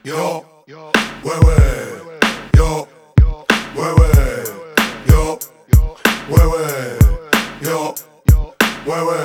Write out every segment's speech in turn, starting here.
Yo, ouais ouais, yo, ouais ouais, yo, ouais ouais, yo, ouais ouais.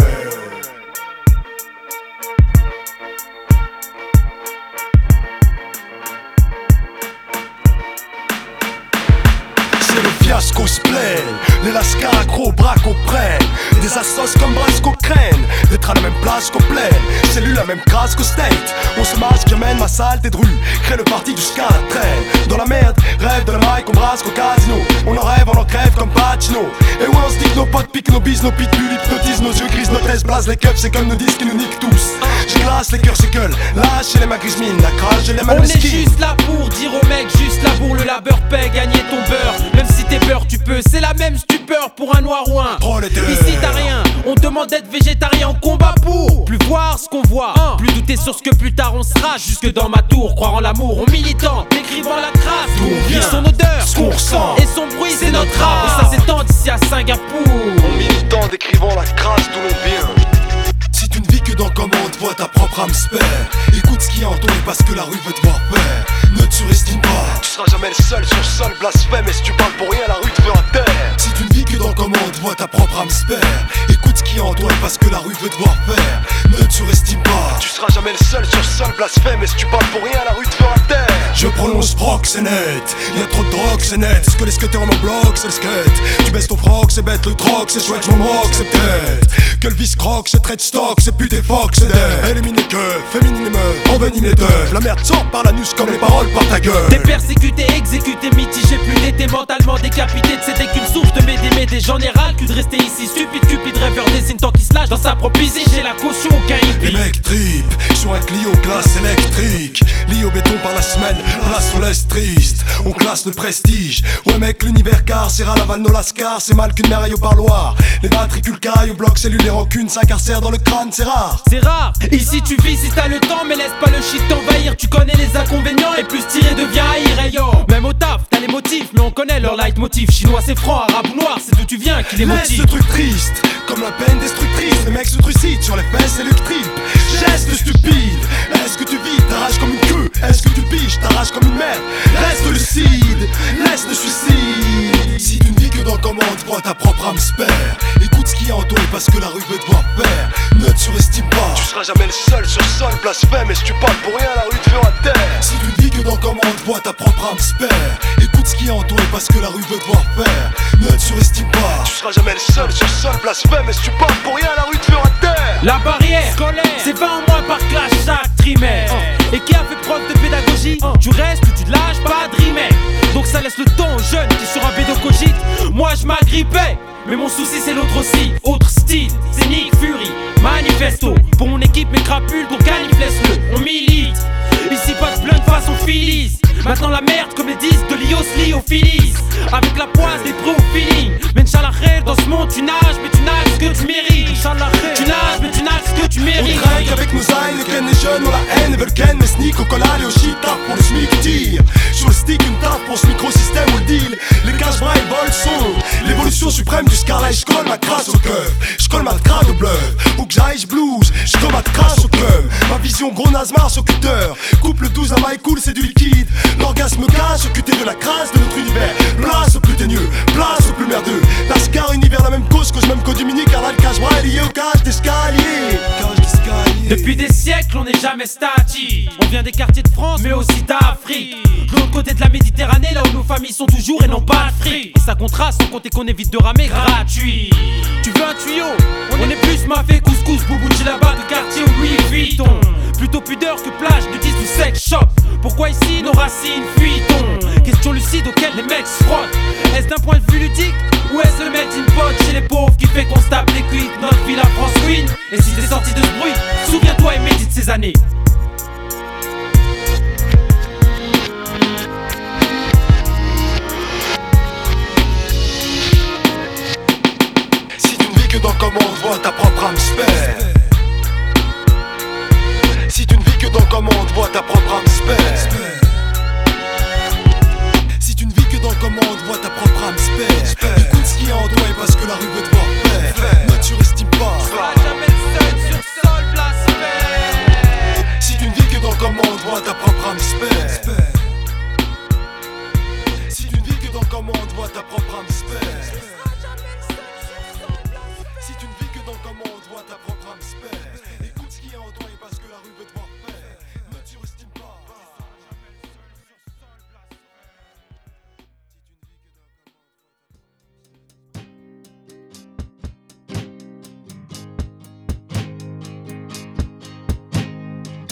C'est le fiasco se plaît, les lascars accros braques prennent des assos comme Brasco craignent d'être à la même place qu'au plaine. Cellule la même crasse qu'au state. On se masque, amène ma salle, des drues. Crée le parti du ska traîne. Dans la merde, rêve de la maille qu'on brasse qu'au casino. On en rêve, on en crève comme Pacino. Et ouais, on se dit que nos potes piquent nos bises, nos pitbulls hypnotisent nos yeux grises, nos thèses blasent les cups. C'est comme nos disques qui nous niquent tous. Je glace les cœurs, c'est gueule. Lâche les magrises mines, la crache, j'ai les mains. On est juste là pour dire aux mecs, juste là pour le labeur paie, gagner ton beurre. Même si t'es peur, tu peux. C'est la même stupeur pour un noir ou un prolétaire. Ici t'as rien, on demande d'être végétarien, on combat pour plus voir ce qu'on voit, plus douter sur ce que plus tard on sera. Jusque dans ma tour, croire en l'amour, on militant, décrivant la crasse, d'où on vient, son odeur, ce qu'on ressent, et son bruit c'est notre art. Et ça s'étend d'ici à Singapour. En militant, décrivant la crasse d'où l'on vient. Si tu ne vis que dans commande, vois ta propre âme se perd. Écoute ce qui est en toi parce que la rue veut te voir faire. Ne te surestime pas, tu seras jamais le seul sur sol blasphème. Et si tu parles pour rien, la rue te fera taire. Si tu ne vis que dans commande, vois ta propre âme se perd. Écoute ce qui est en toi parce que la rue veut te voir faire. Ne te surestime pas, tu seras jamais le seul sur sol blasphème. Et si tu parles pour rien, la rue te fera taire. Je prononce proc, c'est net. Y'a trop de drogue, c'est net. Ce que les skateurs en bloc, c'est le skate. Tu baisses ton froc, c'est bête, le troc, c'est chouette, je m'en moque, c'est peut-être. Que le vice croque, c'est trade stock, c'est pute et fox, c'est dead. Élimine les keufs, féminine les meufs, envenime les teufs. La merde sort par la nuche comme les paroles par ta gueule. T'es persécuté, exécuté, mitigé, plus t'es mentalement décapité. C'était qu'une source de m'aider. J'en ai ras le cul de rester ici, stupide, cupide, rêveur des signes tant qu'il se lâche dans sa propre usine. J'ai la caution, aucun hippie. Les mecs trip, sur un Clio classe électrique. Lié au béton par la semaine, place sur l'est triste. On classe le prestige. Ouais mec, l'univers carcéral avale nos lascars. C'est mal qu'une merveille au parloir. Les matricules cailles au bloc, cellules, les rancunes s'incarcèrent dans le crâne, c'est rare. C'est rare, ici tu vis si t'as le temps. Mais laisse pas le shit t'envahir. Tu connais les inconvénients et plus tirer devient haïr. Hey yo, même au taf, t'as les motifs. Mais on connaît leur leitmotiv. Chinois c'est franc, arabe ou noir, c'est d'où tu viens qui les motive. Laisse ce truc triste, comme la peine destructrice. Les mecs se trucident sur les fesses et le trip. Geste stupide, est-ce que tu vis, t'arraches comme une queue. Est-ce que tu piges, t'arraches comme une merde. Reste lucide, laisse le suicide. Si tu ne vis que dans commande, vois ta propre âme se perd. Écoute ce qui est en toi parce que la rue veut te voir faire. Ne te surestime pas, tu seras jamais le seul sur sol blasphème. Et si tu parles pour rien, la rue te fera taire. Si tu ne vis que dans commande, vois ta propre âme se perd. Écoute ce qui est en toi parce que la rue veut te voir faire. Ne te surestime pas, tu seras jamais le seul sur sol blasphème. Et si tu parles pour rien, la rue te fera taire. La barrière scolaire, c'est 20 mois par classe chaque trimestre. Et qui a fait preuve de pédagogie, tu restes ou tu te lâches, pas de remake. Donc ça laisse le temps aux jeunes qui sur un bédo cogite. Moi je m'agrippais, mais mon souci c'est l'autre aussi. Autre style, c'est Nick Fury, manifesto. Pour mon équipe mes crapules, donc caniflesse-le, on milite. Ici pas de blunt façon Phillies. Maintenant la merde comme les disques de Lios Lee aux Phillies. Avec la poisse des pros au feeling. Mais Inch'Allah dans ce monde tu nages, mais tu nages ce que tu mérites. Tu nages, mais tu nages ce que tu mérites. On traque avec nos ailes, les ken les jeunes ont la haine. Ils veulent ken, mais sneak au collal et au shit. Taf pour le smic tire. Sur le stick une taf pour ce microsystème ou le deal. Les cache-bras ils volent son. L'évolution suprême du scarlet. J'colle ma crasse au keuf. J'colle ma crade au bluff. Où que j'aille j'blouse. J'tomate crasse au club. Ma vision gros nasmar au cutter. Couple 12 à my cool c'est du liquide. L'orgasme cache au cuté de la crasse de notre univers. Place au plus teigneux, place au plus merdeux. Lascar univers la même cause même code Dominique. Car là le cache-bras est lié au cage d'escalier. Depuis des siècles on n'est jamais statique. On vient des quartiers de France mais aussi d'Afrique. De l'autre côté de la Méditerranée, là où nos familles sont toujours et non pas de fric. Et ça contraste sans compter qu'on évite de ramer gratuit. Tu veux un tuyau? On est plus mafé, couscous, boubouchi là-bas de quartier ou Louis Vuitton. Plutôt pudeur que plage, nudiste ou sex shop. Pourquoi ici nos racines fuit-on? Question lucide auquel les mecs se frottent. Est-ce d'un point de vue ludique ou est-ce le melting pot chez les pauvres qui fait qu'on se tape les cuites? Notre vie la France ruine. Et si t'es sorti de ce bruit, souviens-toi et médite ces années. Si tu ne vis que dans commande, vois ta propre âme se perd. Si tu ne vis que dans commande, vois ta propre âme se perd. Si tu ne vis que dans commande, vois ta propre âme se perd. Écoute ce qui est en toi et parce que la rue veut te voir faire. Ne te surestime pas, jamais seul sur sol blasphème. Si tu ne vis que dans commande, vois ta propre âme spare. Si tu ne vis que dans le comment, vois ta propre âme spare.